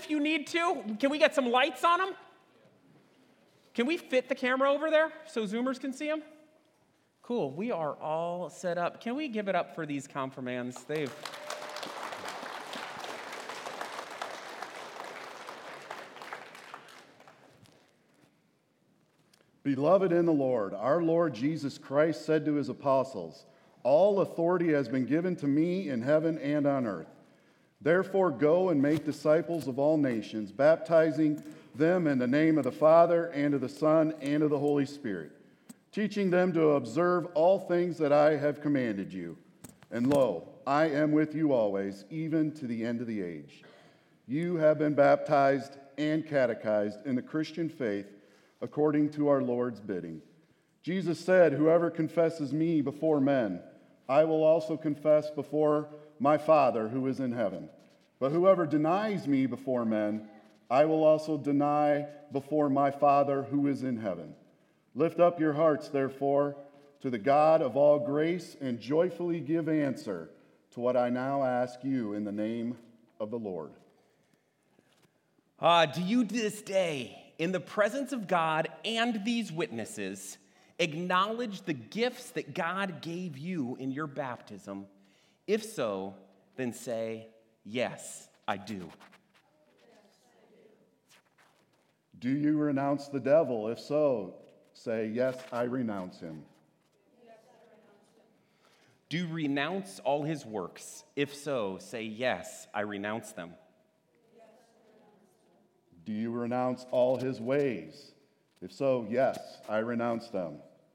if you need to. Can we get some lights on them? Can we fit the camera over there so Zoomers can see them? Cool. We are all set up. Can we give it up for these confirmands? Beloved in the Lord, our Lord Jesus Christ said to his apostles, "All authority has been given to me in heaven and on earth. Therefore go and make disciples of all nations, baptizing them in the name of the Father and of the Son and of the Holy Spirit, teaching them to observe all things that I have commanded you. And lo, I am with you always, even to the end of the age. You have been baptized and catechized in the Christian faith according to our Lord's bidding. Jesus said, 'Whoever confesses me before men, I will also confess before my Father who is in heaven. But whoever denies me before men, I will also deny before my Father who is in heaven. Lift up your hearts, therefore, to the God of all grace, and joyfully give answer to what I now ask you in the name of the Lord.'" Do you this day, in the presence of God and these witnesses, acknowledge the gifts that God gave you in your baptism? If so, then say, "Yes, I do." Do you renounce the devil? If so, say, "Yes, I renounce him." Do you renounce all his works? If so, say, "Yes, I renounce them." Do you renounce all his ways? If so, "Yes, I renounce them."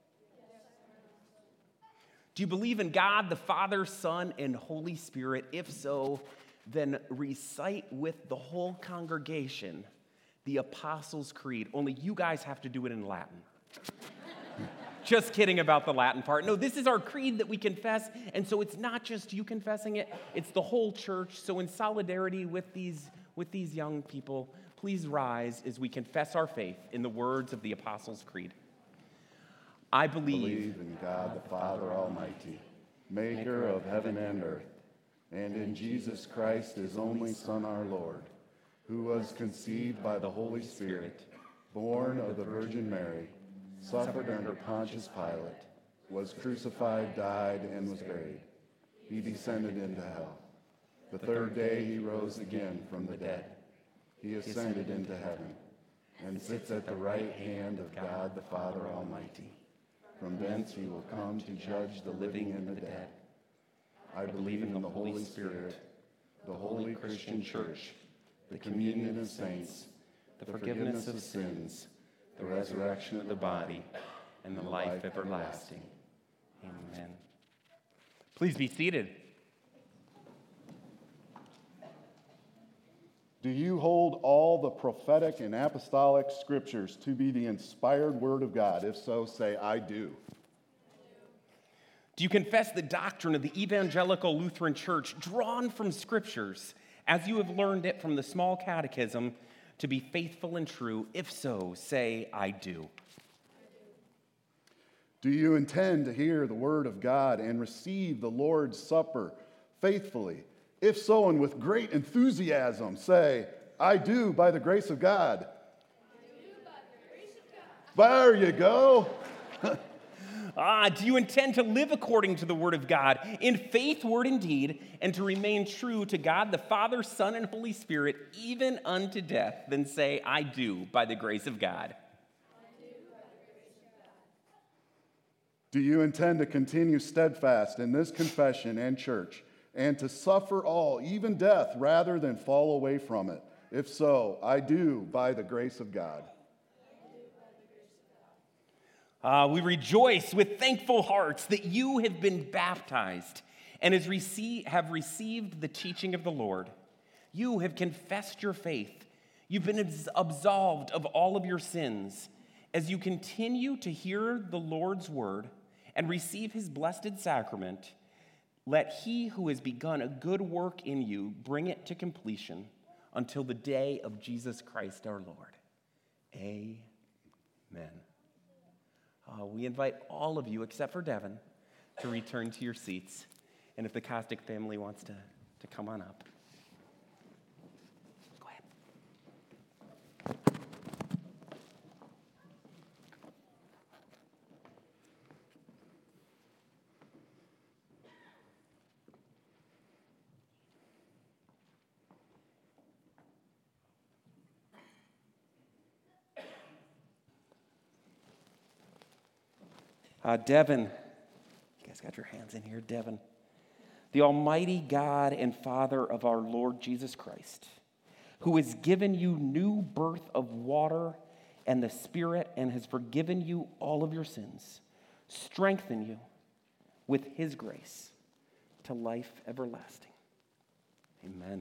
Do you believe in God, the Father, Son, and Holy Spirit? If so, then recite with the whole congregation the Apostles' Creed. Only you guys have to do it in Latin. Just kidding about the Latin part. No, this is our creed that we confess, and so it's not just you confessing it, it's the whole church. So in solidarity with these young people, please rise as we confess our faith in the words of the Apostles' Creed. I believe in God the Father Almighty, maker of heaven and earth, and in Jesus Christ, his only Son, our Lord, who was conceived by the Holy Spirit, born of the Virgin Mary, suffered under Pontius Pilate, was crucified, died, and was buried. He descended into hell. The third day he rose again from the dead. He ascended into heaven and sits at the right hand of God the Father Almighty. From thence he will come to judge the living and the dead. I believe in the Holy Spirit, the holy Christian church, the communion of saints, the forgiveness of sins, the resurrection of the body, and the life everlasting. Amen. Please be seated. Do you hold all the prophetic and apostolic scriptures to be the inspired word of God? If so, say, "I do." Do you confess the doctrine of the Evangelical Lutheran Church drawn from scriptures as you have learned it from the small catechism to be faithful and true? If so, say, "I do." Do you intend to hear the word of God and receive the Lord's Supper faithfully? If so, and with great enthusiasm, say, "I do by the grace of God." I do by the grace of God. There you go. Do you intend to live according to the word of God in faith, word, and deed, and to remain true to God, the Father, Son, and Holy Spirit, even unto death? Then say, "I do by the grace of God." Do you intend to continue steadfast in this confession and church, and to suffer all, even death, rather than fall away from it? If so, "I do by the grace of God." We rejoice with thankful hearts that you have been baptized and have received the teaching of the Lord. You have confessed your faith. You've been absolved of all of your sins. As you continue to hear the Lord's word and receive his blessed sacrament, let he who has begun a good work in you bring it to completion until the day of Jesus Christ our Lord. Amen. We invite all of you, except for Devin, to return to your seats. And if the Kostic family wants to come on up. Go ahead. Devin, you guys got your hands in here, Devin. The Almighty God and Father of our Lord Jesus Christ, who has given you new birth of water and the Spirit and has forgiven you all of your sins, strengthen you with his grace to life everlasting. Amen.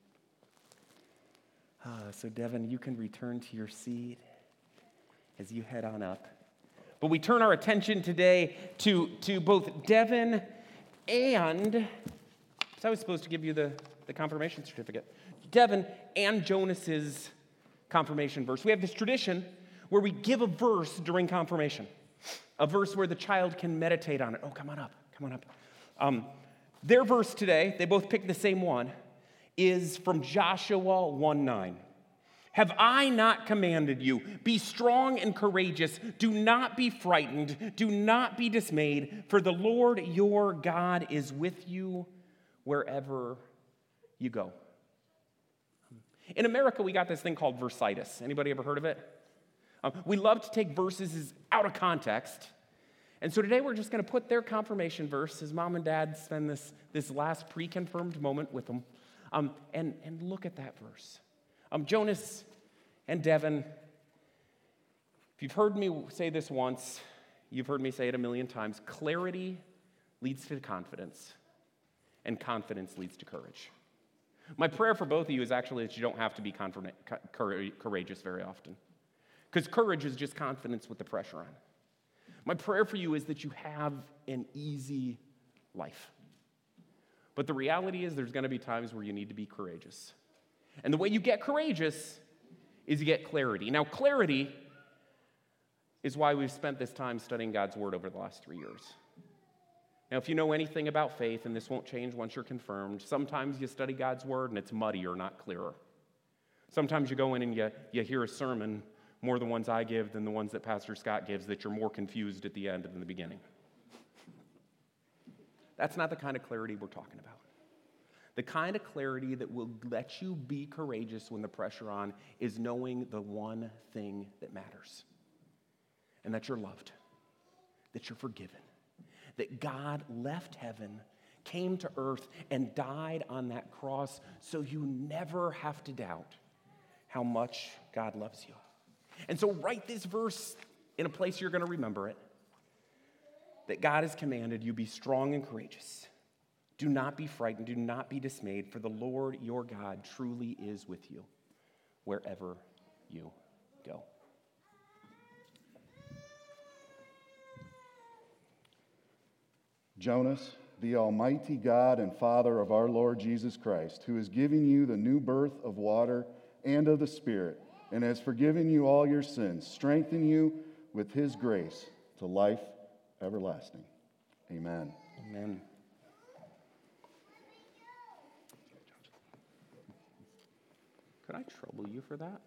So Devin, you can return to your seat as you head on up. But we turn our attention today to both Devin and, so I was supposed to give you the confirmation certificate, Devin and Jonas's confirmation verse. We have this tradition where we give a verse during confirmation, a verse where the child can meditate on it. Oh, come on up. Their verse today, they both picked the same one, is from Joshua 1:9. Have I not commanded you? Be strong and courageous. Do not be frightened. Do not be dismayed, for the Lord your God is with you wherever you go. In America, we got this thing called versitis. Anybody ever heard of it? We love to take verses out of context. And so today we're just going to put their confirmation verse, as mom and dad spend this last pre-confirmed moment with them, and look at that verse. Jonas and Devin, if you've heard me say this once, you've heard me say it a million times, clarity leads to confidence, and confidence leads to courage. My prayer for both of you is actually that you don't have to be courageous very often, because courage is just confidence with the pressure on. My prayer for you is that you have an easy life. But the reality is there's going to be times where you need to be courageous. And the way you get courageous is you get clarity. Now, clarity is why we've spent this time studying God's Word over the last 3 years. Now, if you know anything about faith, and this won't change once you're confirmed, sometimes you study God's Word and it's muddier, not clearer. Sometimes you go in and you hear a sermon, more the ones I give than the ones that Pastor Scott gives, that you're more confused at the end than the beginning. That's not the kind of clarity we're talking about. The kind of clarity that will let you be courageous when the pressure on is knowing the one thing that matters. And that you're loved, that you're forgiven, that God left heaven, came to earth, and died on that cross so you never have to doubt how much God loves you. And so write this verse in a place you're going to remember it, that God has commanded you be strong and courageous. Do not be frightened, do not be dismayed, for the Lord your God truly is with you wherever you go. Jonas, the Almighty God and Father of our Lord Jesus Christ, who is giving you the new birth of water and of the Spirit, and has forgiven you all your sins, strengthen you with his grace to life everlasting. Amen. Amen. Could I trouble you for that?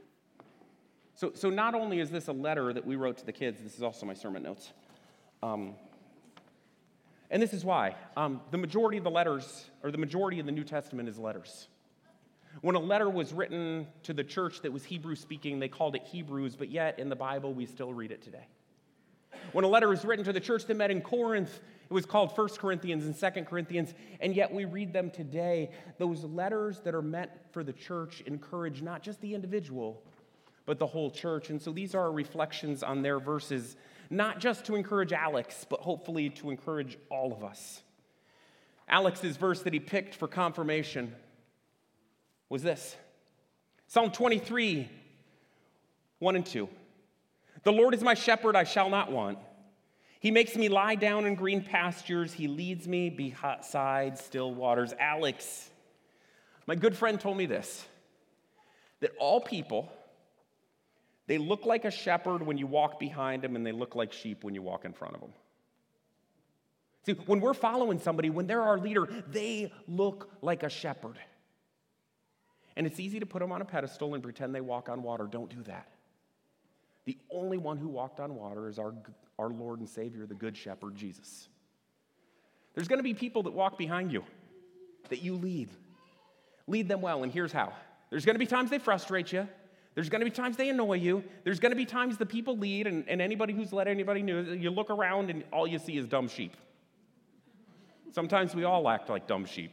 So not only is this a letter that we wrote to the kids, this is also my sermon notes. And this is why. The majority of the letters, or the majority of the New Testament is letters. When a letter was written to the church that was Hebrew-speaking, they called it Hebrews, but yet in the Bible we still read it today. When a letter was written to the church that met in Corinth, it was called 1 Corinthians and 2 Corinthians, and yet we read them today. Those letters that are meant for the church encourage not just the individual, but the whole church. And so these are reflections on their verses, not just to encourage Alex, but hopefully to encourage all of us. Alex's verse that he picked for confirmation was this. Psalm 23, 1 and 2. The Lord is my shepherd, I shall not want. He makes me lie down in green pastures. He leads me beside still waters. Alex, my good friend, told me this, that all people, they look like a shepherd when you walk behind them, and they look like sheep when you walk in front of them. See, when we're following somebody, when they're our leader, they look like a shepherd. And it's easy to put them on a pedestal and pretend they walk on water. Don't do that. The only one who walked on water is our Lord and Savior, the Good Shepherd, Jesus. There's going to be people that walk behind you, that you lead. Lead them well, and here's how. There's going to be times they frustrate you. There's going to be times they annoy you. There's going to be times the people lead, and anybody who's led anybody new, you look around and all you see is dumb sheep. Sometimes we all act like dumb sheep.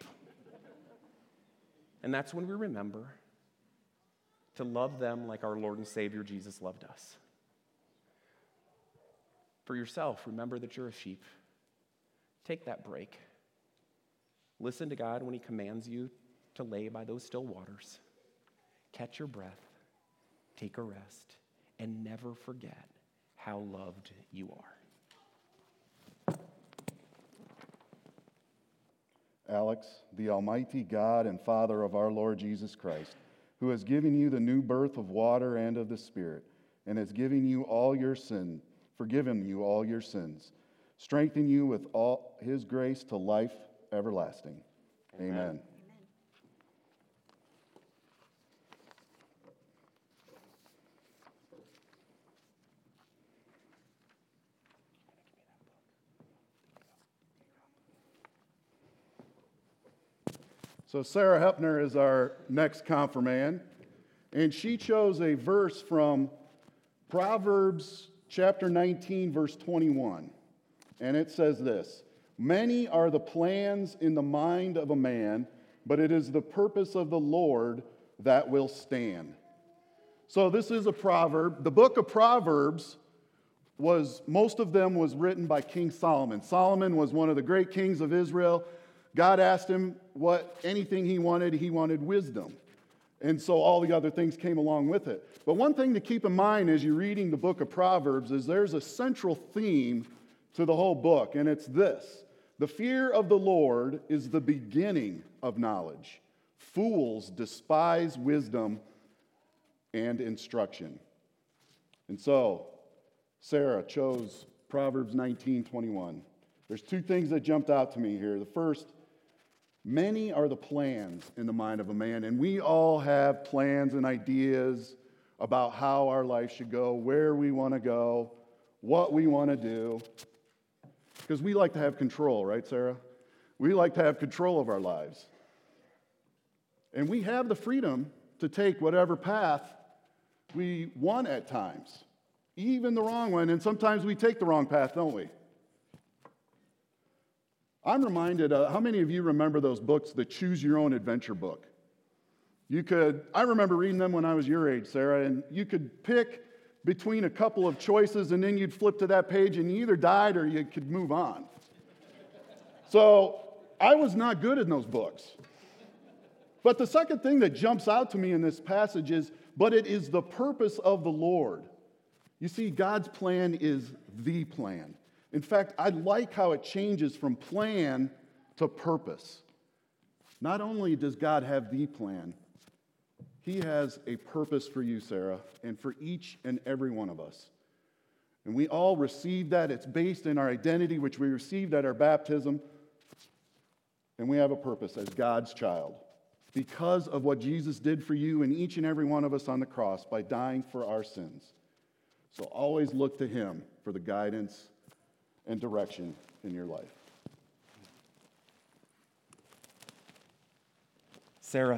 And that's when we remember to love them like our Lord and Savior Jesus loved us. For yourself, remember that you're a sheep. Take that break. Listen to God when he commands you to lay by those still waters. Catch your breath. Take a rest, and never forget how loved you are. Alex, the Almighty God and Father of our Lord Jesus Christ, who has given you the new birth of water and of the Spirit, and has forgiven you all your sins, strengthen you with all his grace to life everlasting. Amen. So Sarah Hepner is our next confirmand, and she chose a verse from Proverbs chapter 19, verse 21. And it says this: "Many are the plans in the mind of a man, but it is the purpose of the Lord that will stand." So this is a proverb. The book of Proverbs most of them was written by King Solomon. Solomon was one of the great kings of Israel. God asked him anything he wanted wisdom. And so all the other things came along with it. But one thing to keep in mind as you're reading the book of Proverbs is there's a central theme to the whole book, and it's this: the fear of the Lord is the beginning of knowledge. Fools despise wisdom and instruction. And so Sarah chose Proverbs 19:21. There's two things that jumped out to me here. The first, many are the plans in the mind of a man, and we all have plans and ideas about how our life should go, where we want to go, what we want to do, because we like to have control, right, Sarah? We like to have control of our lives. And we have the freedom to take whatever path we want at times, even the wrong one, and sometimes we take the wrong path, don't we? I'm reminded, how many of you remember those books, the Choose Your Own Adventure book? I remember reading them when I was your age, Sarah, and you could pick between a couple of choices, and then you'd flip to that page, and you either died or you could move on. So I was not good in those books. But the second thing that jumps out to me in this passage is, but it is the purpose of the Lord. You see, God's plan is the plan. In fact, I like how it changes from plan to purpose. Not only does God have the plan, he has a purpose for you, Sarah, and for each and every one of us. And we all receive that. It's based in our identity, which we received at our baptism. And we have a purpose as God's child because of what Jesus did for you and each and every one of us on the cross by dying for our sins. So always look to him for the guidance and direction in your life. Sarah,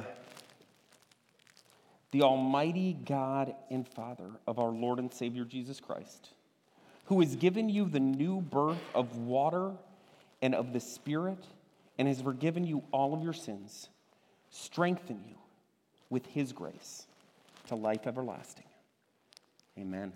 the Almighty God and Father of our Lord and Savior Jesus Christ, who has given you the new birth of water and of the Spirit, and has forgiven you all of your sins, strengthen you with his grace to life everlasting. Amen.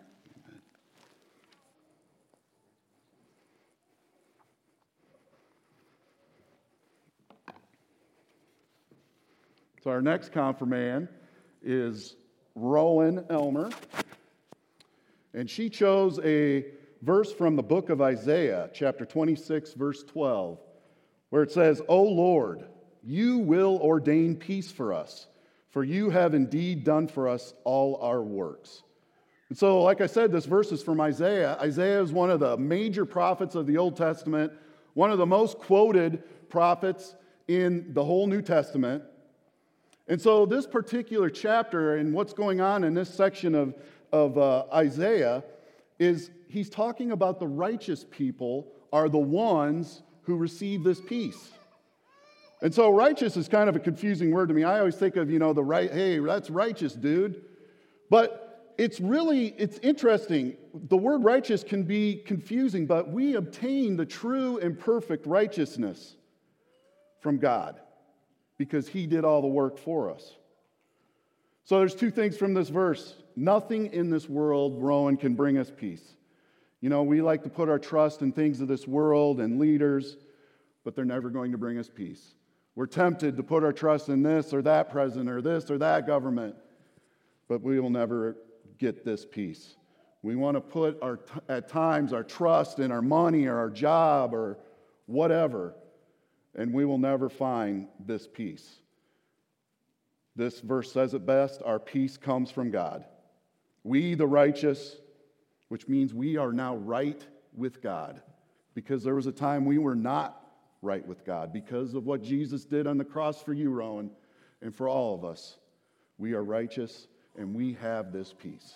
So our next confirmand is Rowan Elmer. And she chose a verse from the book of Isaiah, chapter 26, verse 12, where it says, "O Lord, you will ordain peace for us, for you have indeed done for us all our works." And so, like I said, this verse is from Isaiah. Isaiah is one of the major prophets of the Old Testament, one of the most quoted prophets in the whole New Testament. And so this particular chapter and what's going on in this section of Isaiah is he's talking about the righteous people are the ones who receive this peace. And so righteous is kind of a confusing word to me. I always think of, the right, hey, that's righteous, dude. But it's interesting. The word righteous can be confusing, but we obtain the true and perfect righteousness from God because he did all the work for us. So there's two things from this verse. Nothing in this world, Rowan, can bring us peace. You know, we like to put our trust in things of this world and leaders, but they're never going to bring us peace. We're tempted to put our trust in this or that president or this or that government, but we will never get this peace. We want to put at times our trust in our money or our job or whatever, and we will never find this peace. This verse says it best, our peace comes from God. We, the righteous, which means we are now right with God, because there was a time we were not right with God because of what Jesus did on the cross for you, Rowan, and for all of us. We are righteous, and we have this peace.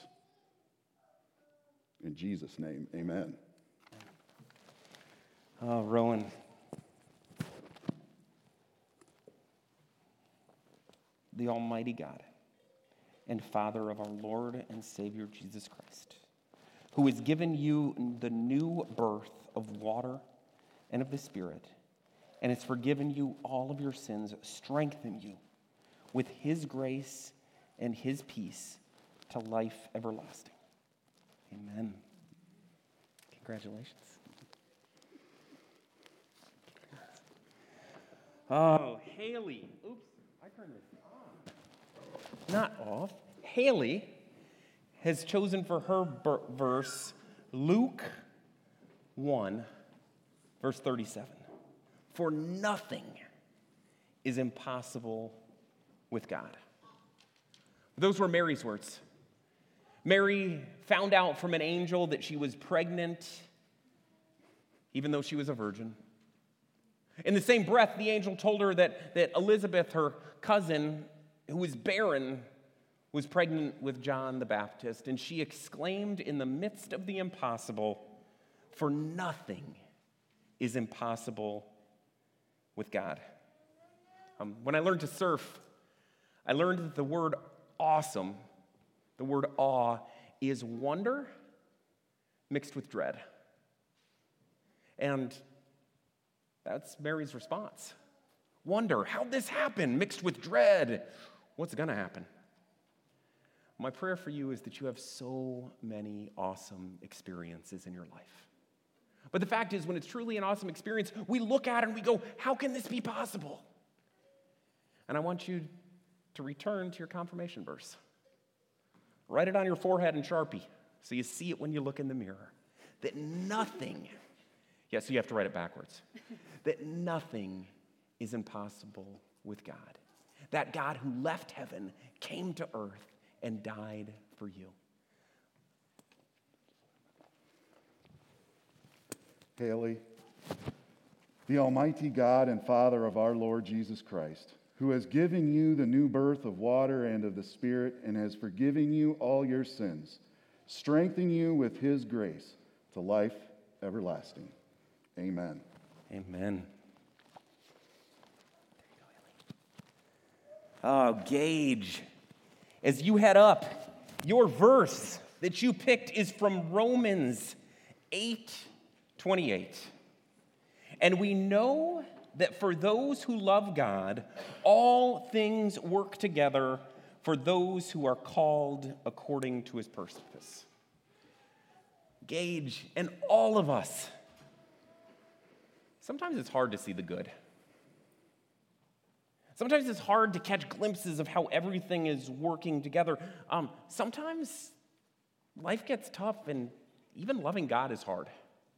In Jesus' name, amen. Oh, Rowan. The Almighty God and Father of our Lord and Savior Jesus Christ, who has given you the new birth of water and of the Spirit, and has forgiven you all of your sins, strengthen you with his grace and his peace to life everlasting. Amen. Congratulations. Oh, Haley. Oops, I turned this on. Not off. Haley has chosen for her verse Luke 1, verse 37. For nothing is impossible with God. Those were Mary's words. Mary found out from an angel that she was pregnant, even though she was a virgin. In the same breath, the angel told her that Elizabeth, her cousin, who was barren, was pregnant with John the Baptist. And she exclaimed in the midst of the impossible, for nothing is impossible with God. When I learned to surf, I learned that the word awesome, the word awe, is wonder mixed with dread. And that's Mary's response. Wonder, how'd this happen? Mixed with dread. What's going to happen? My prayer for you is that you have so many awesome experiences in your life. But the fact is, when it's truly an awesome experience, we look at it and we go, how can this be possible? And I want you to return to your confirmation verse. Write it on your forehead in Sharpie so you see it when you look in the mirror. That nothing, so you have to write it backwards. That nothing is impossible with God. That God who left heaven came to earth and died for you. Haley, the Almighty God and Father of our Lord Jesus Christ, who has given you the new birth of water and of the Spirit and has forgiven you all your sins, strengthen you with his grace to life everlasting. Amen. Amen. Oh, Gage, as you head up, your verse that you picked is from Romans 8:28. And we know that for those who love God, all things work together for those who are called according to his purpose. Gage, and all of us, sometimes it's hard to see the good. Sometimes it's hard to catch glimpses of how everything is working together. Sometimes life gets tough, and even loving God is hard.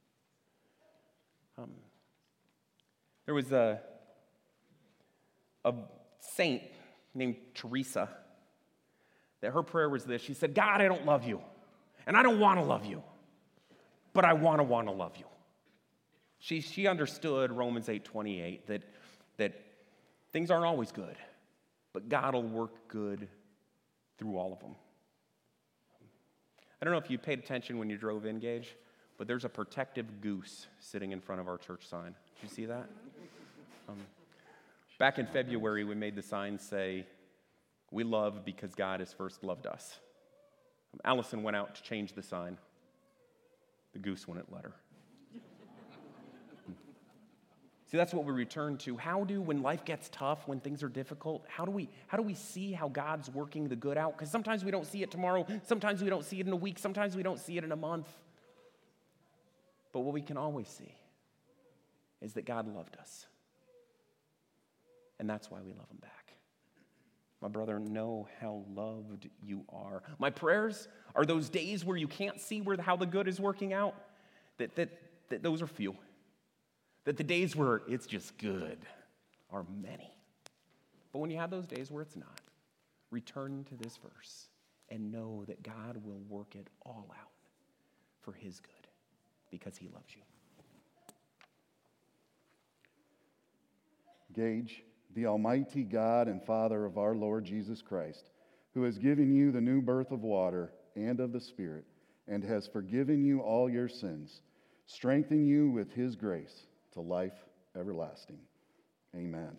There was a saint named Teresa that her prayer was this. She said, God, I don't love you, and I don't want to love you, but I want to love you. She understood Romans 8:28, that things aren't always good, but God will work good through all of them. I don't know if you paid attention when you drove in, Gage, but there's a protective goose sitting in front of our church sign. Did you see that? Back in February, we made the sign say, we love because God has first loved us. Allison went out to change the sign. The goose wouldn't let her. See, that's what we return to. When life gets tough, when things are difficult, how do we see how God's working the good out? Because sometimes we don't see it tomorrow, sometimes we don't see it in a week, sometimes we don't see it in a month. But what we can always see is that God loved us. And that's why we love him back. My brother, know how loved you are. My prayers are those days where you can't see how the good is working out, that those are few. That the days where it's just good are many. But when you have those days where it's not, return to this verse and know that God will work it all out for his good because he loves you. Gage, the Almighty God and Father of our Lord Jesus Christ, who has given you the new birth of water and of the Spirit, and has forgiven you all your sins, strengthen you with his grace to life everlasting. Amen.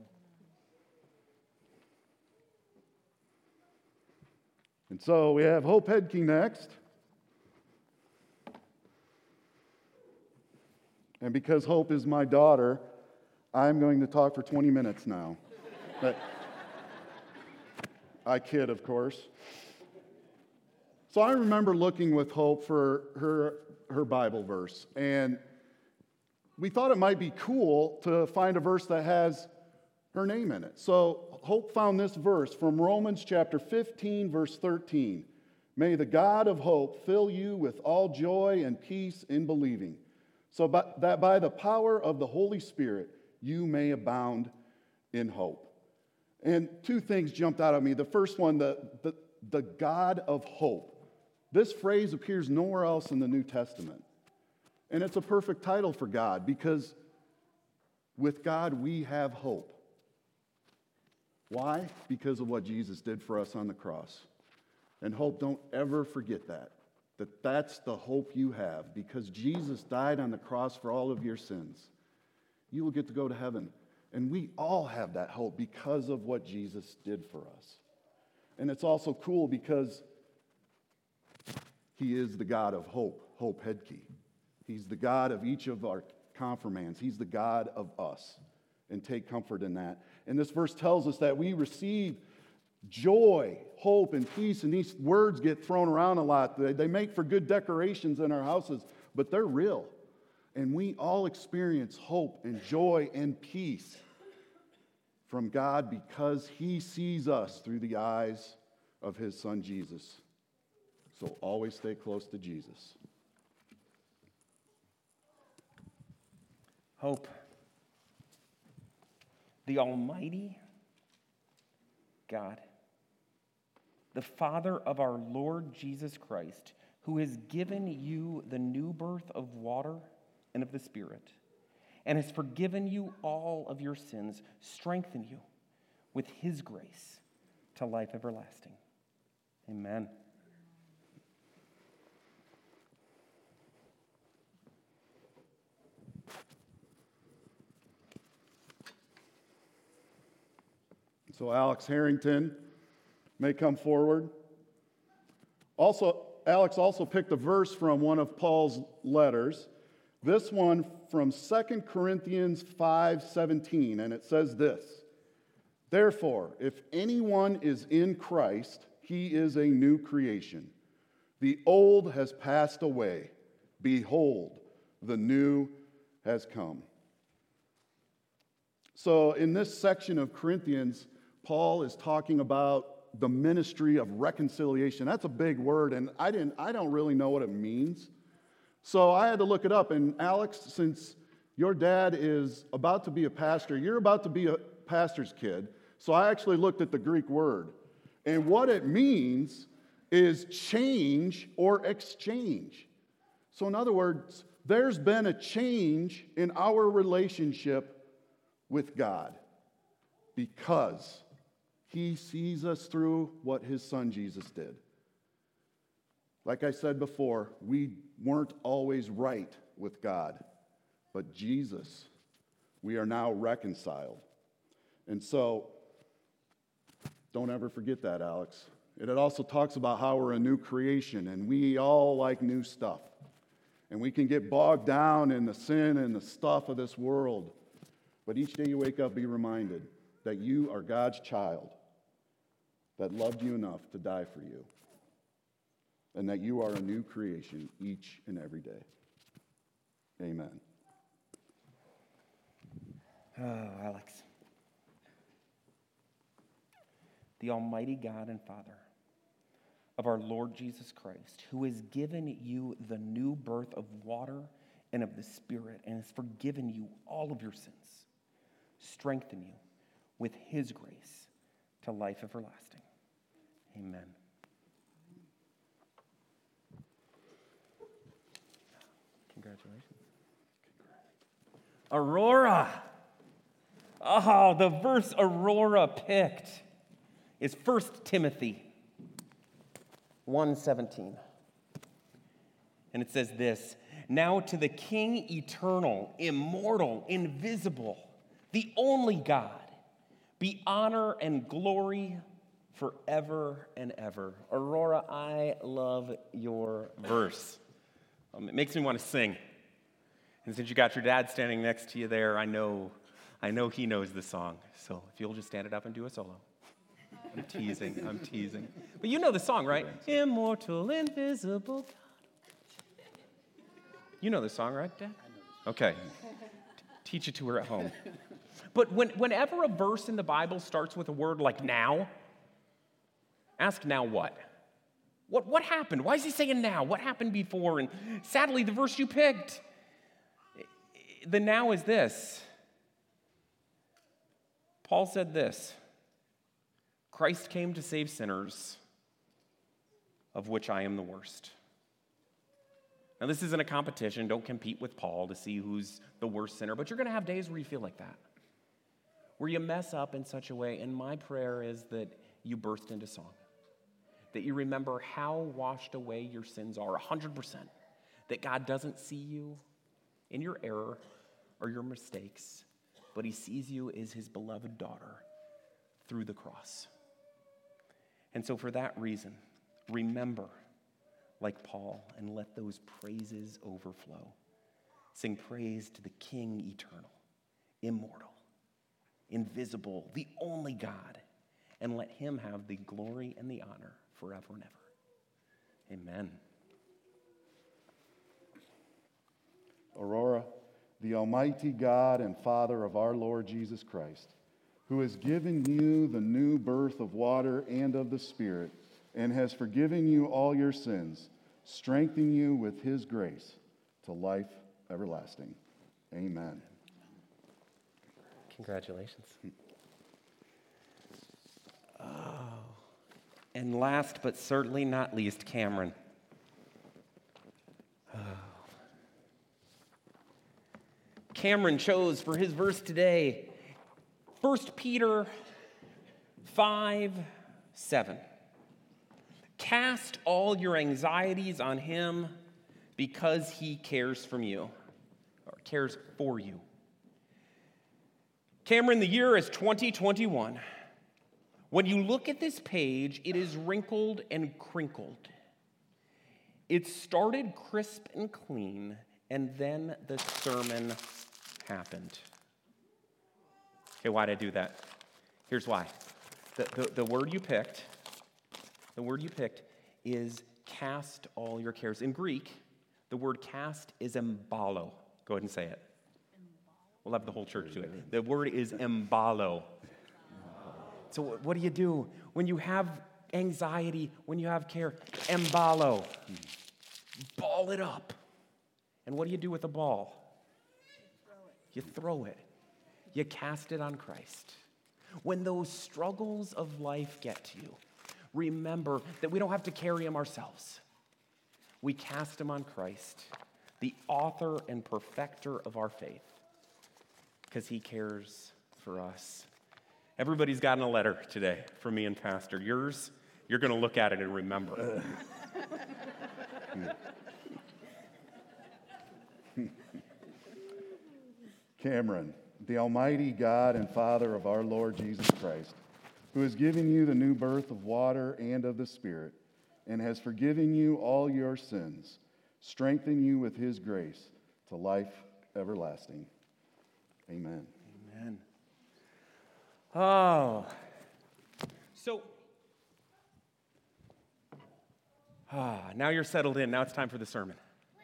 And so we have Hope Hedke next. And because Hope is my daughter, I'm going to talk for 20 minutes now. But I kid, of course. So I remember looking with Hope for her Bible verse, and we thought it might be cool to find a verse that has her name in it. So Hope found this verse from Romans chapter 15, verse 13. May the God of hope fill you with all joy and peace in believing, so that by the power of the Holy Spirit you may abound in hope. And two things jumped out at me. The first one, the God of hope. This phrase appears nowhere else in the New Testament. And it's a perfect title for God, because with God we have hope. Why? Because of what Jesus did for us on the cross. And hope, don't ever forget that that's the hope you have, because Jesus died on the cross for all of your sins. You will get to go to heaven. And we all have that hope because of what Jesus did for us. And it's also cool because he is the God of hope, Hope Hedke. He's the God of each of our confirmands. He's the God of us. And take comfort in that. And this verse tells us that we receive joy, hope, and peace. And these words get thrown around a lot. They make for good decorations in our houses, but they're real. And we all experience hope and joy and peace from God because he sees us through the eyes of his son Jesus. So always stay close to Jesus. Hope. The Almighty God, the Father of our Lord Jesus Christ, who has given you the new birth of water and of the Spirit, and has forgiven you all of your sins, strengthen you with his grace to life everlasting. Amen. So Alex Harrington may come forward. Alex also picked a verse from one of Paul's letters. This one from 2 Corinthians 5:17, and it says this: Therefore, if anyone is in Christ, he is a new creation. The old has passed away. Behold, the new has come. So in this section of Corinthians, Paul is talking about the ministry of reconciliation. That's a big word, and I don't really know what it means. So I had to look it up. And Alex, since your dad is about to be a pastor, you're about to be a pastor's kid. So I actually looked at the Greek word. And what it means is change or exchange. So in other words, there's been a change in our relationship with God because he sees us through what his son Jesus did. Like I said before, we weren't always right with God, but Jesus, we are now reconciled. And so, don't ever forget that, Alex. It also talks about how we're a new creation, and we all like new stuff. And we can get bogged down in the sin and the stuff of this world. But each day you wake up, be reminded that you are God's child that loved you enough to die for you, and that you are a new creation each and every day. Amen. Oh, Alex. The Almighty God and Father of our Lord Jesus Christ, who has given you the new birth of water and of the Spirit, and has forgiven you all of your sins, strengthen you with his grace to life everlasting. Amen. Congratulations. Aurora. Oh, the verse Aurora picked is 1 Timothy 1:17. And it says this, "Now to the King eternal, immortal, invisible, the only God, be honor and glory forever and ever." Aurora, I love your verse. It makes me want to sing. And since you got your dad standing next to you there, I know he knows the song. So if you'll just stand it up and do a solo. I'm teasing. But you know the song, right? Immortal, invisible God. You know the song, right, Dad? Okay. Teach it to her at home. But whenever a verse in the Bible starts with a word like now, ask now what? What happened? Why is he saying now? What happened before? And sadly, the verse you picked, the now is this. Paul said this, "Christ came to save sinners, of which I am the worst." Now, this isn't a competition. Don't compete with Paul to see who's the worst sinner, but you're going to have days where you feel like that, where you mess up in such a way, and my prayer is that you burst into song, that you remember how washed away your sins are 100%, that God doesn't see you in your error or your mistakes, but he sees you as his beloved daughter through the cross. And so for that reason, remember, like Paul, and let those praises overflow. Sing praise to the King eternal, immortal, invisible, the only God, and let him have the glory and the honor forever and ever. Amen. Aurora, the Almighty God and Father of our Lord Jesus Christ, who has given you the new birth of water and of the Spirit, and has forgiven you all your sins, strengthen you with his grace to life everlasting. Amen. Congratulations. Oh. And last but certainly not least, Cameron. Oh. Cameron chose for his verse today 1 Peter 5:7. Cast all your anxieties on him because he cares for you. Cameron, the year is 2021. When you look at this page, it is wrinkled and crinkled. It started crisp and clean, and then the sermon happened. Okay, why did I do that? Here's why. The word you picked is cast all your cares. In Greek, the word cast is embalo. Go ahead and say it. We'll have the whole church do it. The word is embalo. So what do? When you have anxiety, when you have care? Embalo. Ball it up. And what do you do with a ball? You throw it. You cast it on Christ. When those struggles of life get to you, remember that we don't have to carry them ourselves. We cast them on Christ, the author and perfecter of our faith, because he cares for us. Everybody's gotten a letter today from me and Pastor. Yours, you're going to look at it and remember. Cameron, the Almighty God and Father of our Lord Jesus Christ, who has given you the new birth of water and of the Spirit, and has forgiven you all your sins, strengthen you with his grace to life everlasting. Amen. Amen. Oh. So, now you're settled in. Now it's time for the sermon.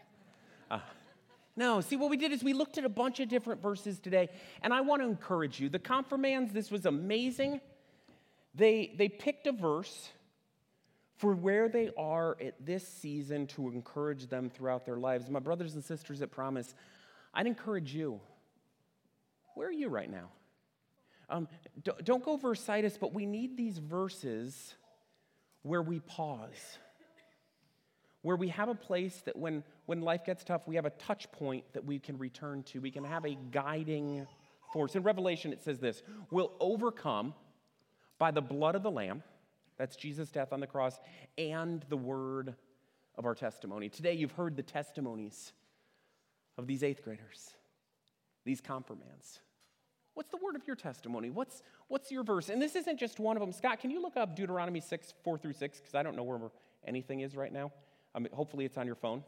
No, see, what we did is we looked at a bunch of different verses today, and I want to encourage you. The confirmands, this was amazing. They picked a verse for where they are at this season to encourage them throughout their lives. My brothers and sisters at Promise, I'd encourage you. Where are you right now? Don't go versitis, but we need these verses where we pause, where we have a place that when life gets tough, we have a touch point that we can return to. We can have a guiding force. In Revelation, it says this: we'll overcome by the blood of the Lamb, that's Jesus' death on the cross, and the word of our testimony. Today, you've heard the testimonies of these 8th graders, these confirmands. What's the word of your testimony? What's your verse? And this isn't just one of them. Scott, can you look up Deuteronomy 6, 4 through 6? Because I don't know where anything is right now. Hopefully it's on your phone.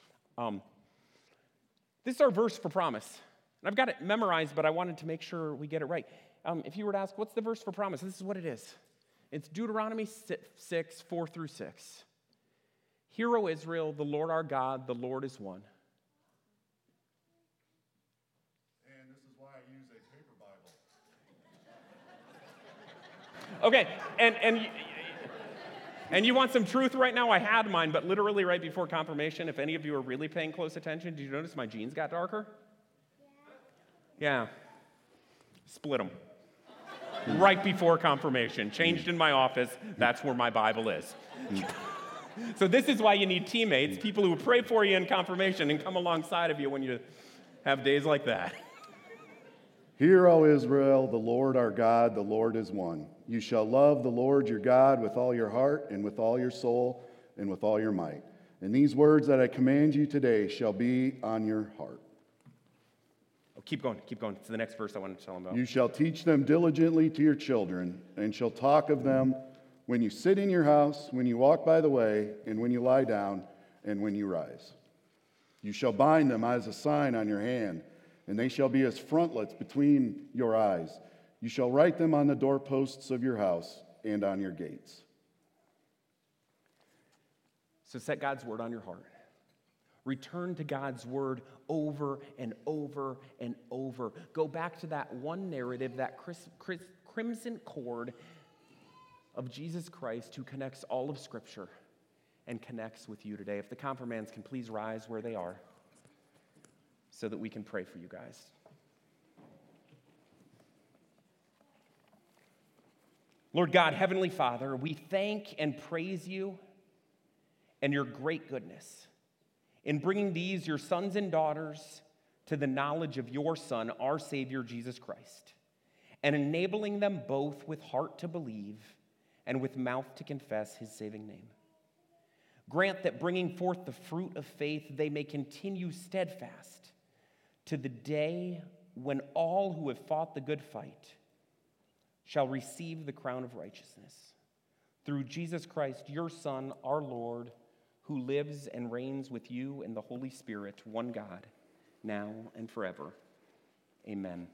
This is our verse for Promise. And I've got it memorized, but I wanted to make sure we get it right. If you were to ask, what's the verse for Promise? This is what it is. It's Deuteronomy 6, 4 through 6. Hear, O Israel, the Lord our God, the Lord is one. And this is why I use a paper Bible. Okay, and you want some truth right now? I had mine, but literally right before confirmation, if any of you are really paying close attention, did you notice my jeans got darker? Yeah. Split them. Right before confirmation. Changed in my office. That's where my Bible is. So this is why you need teammates, people who pray for you in confirmation and come alongside of you when you have days like that. Hear, O Israel, the Lord our God, the Lord is one. You shall love the Lord your God with all your heart and with all your soul and with all your might. And these words that I command you today shall be on your heart. Oh, keep going. It's the next verse I wanted to tell them about. You shall teach them diligently to your children, and shall talk of them when you sit in your house, when you walk by the way, and when you lie down, and when you rise. You shall bind them as a sign on your hand, and they shall be as frontlets between your eyes. You shall write them on the doorposts of your house and on your gates. So set God's word on your heart. Return to God's word over and over and over. Go back to that one narrative, that crimson cord of Jesus Christ who connects all of Scripture and connects with you today. If the confirmands can please rise where they are so that we can pray for you guys. Lord God, Heavenly Father, we thank and praise you and your great goodness in bringing these, your sons and daughters, to the knowledge of your Son, our Savior, Jesus Christ, and enabling them both with heart to believe and with mouth to confess his saving name. Grant that bringing forth the fruit of faith, they may continue steadfast to the day when all who have fought the good fight shall receive the crown of righteousness. Through Jesus Christ, your Son, our Lord, who lives and reigns with you in the Holy Spirit, one God, now and forever. Amen.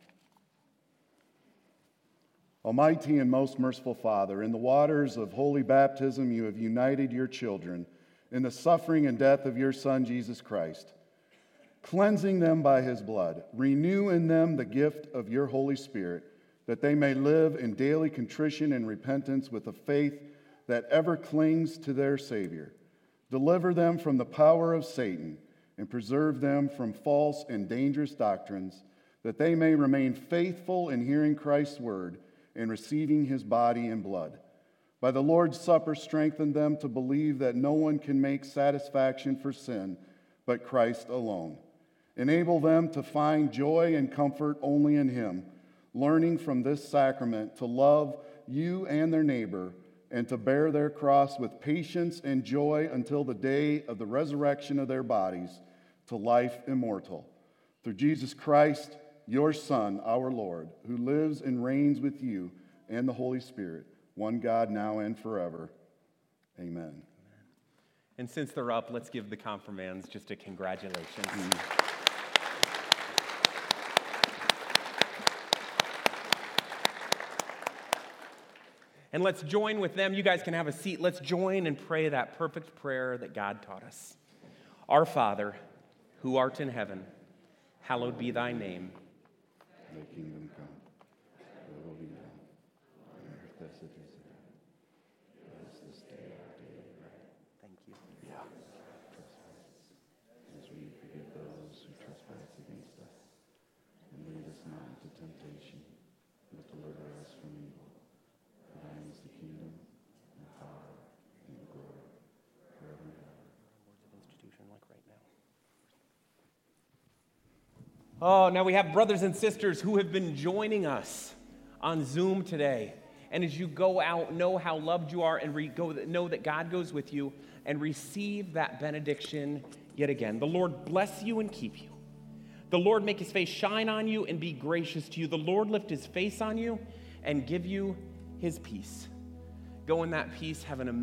Almighty and most merciful Father, in the waters of holy baptism you have united your children in the suffering and death of your Son, Jesus Christ. Cleansing them by his blood, renew in them the gift of your Holy Spirit, that they may live in daily contrition and repentance with a faith that ever clings to their Savior. Deliver them from the power of Satan and preserve them from false and dangerous doctrines, that they may remain faithful in hearing Christ's word and receiving his body and blood. By the Lord's Supper, strengthen them to believe that no one can make satisfaction for sin but Christ alone. Enable them to find joy and comfort only in him, learning from this sacrament to love you and their neighbor, and to bear their cross with patience and joy until the day of the resurrection of their bodies to life immortal. Through Jesus Christ, your Son, our Lord, who lives and reigns with you and the Holy Spirit, one God, now and forever. Amen. And since they're up, let's give the confirmands just a congratulations. And let's join with them. You guys can have a seat. Let's join and pray that perfect prayer that God taught us. Our Father, who art in heaven, hallowed be thy name. Thy kingdom come, thy will be done, on earth as it is in heaven. Give us this day our daily bread. Thank you. Trespasses, as we forgive those who trespass against us. And lead us not into temptation, but deliver us from evil. For thine is the kingdom, and power, and glory, forever and ever. Words of institution like right now. Oh, now we have brothers and sisters who have been joining us on Zoom today. And as you go out, know how loved you are and know that God goes with you and receive that benediction yet again. The Lord bless you and keep you. The Lord make his face shine on you and be gracious to you. The Lord lift his face on you and give you his peace. Go in that peace. Have an amazing